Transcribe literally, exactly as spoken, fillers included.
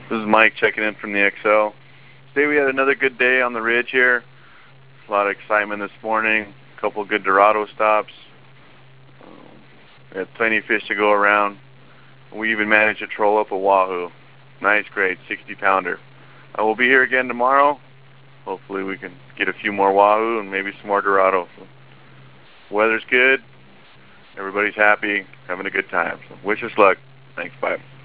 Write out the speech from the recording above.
This is Mike checking in from the X L. Today we had another good day on the ridge here. A lot of excitement this morning. A couple of good Dorado stops. Um, we had plenty of fish to go around. We even managed to troll up a wahoo. Nice grade, sixty pounder. I will be here again tomorrow. Hopefully we can get a few more wahoo and maybe some more Dorado. So, weather's good. Everybody's happy, having a good time. So wish us luck. Thanks, bye.